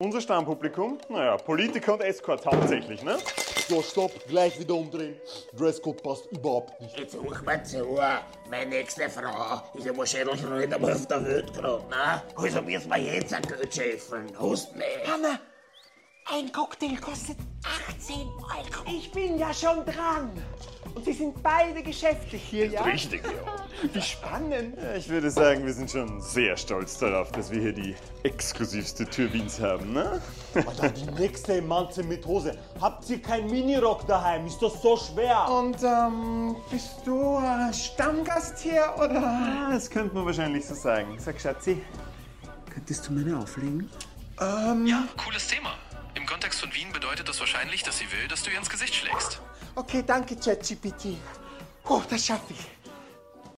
Unser Stammpublikum? Naja, Politiker und Escorts hauptsächlich, ne? So, stopp, gleich wieder umdrehen. Dresscode passt überhaupt nicht. Jetzt hör mal zu, meine nächste Frau ist ja wahrscheinlich nicht einmal auf der Welt gerade, ne? Also müssen wir jetzt ein Geld scheffeln. Hast nicht? Hanna, ein Cocktail kostet 18 Euro. Ich bin ja schon dran. Und Sie sind beide geschäftlich hier, ja? Richtig, ja. Wie spannend. Ja, ich würde sagen, wir sind schon sehr stolz darauf, dass wir hier die exklusivste Tür Wiens haben, ne? Alter, die nächste Manze mit Hose. Habt ihr keinen Minirock daheim? Ist das so schwer? Und bist du Stammgast hier, oder? Ah, das könnte man wahrscheinlich so sagen. Sag, Schatzi. Könntest du meine auflegen? Ja, cooles Thema. Im Kontext von Wien bedeutet das wahrscheinlich, dass sie will, dass du ihr ins Gesicht schlägst. Okay, danke, ChatGPT. Oh, das schaffe ich.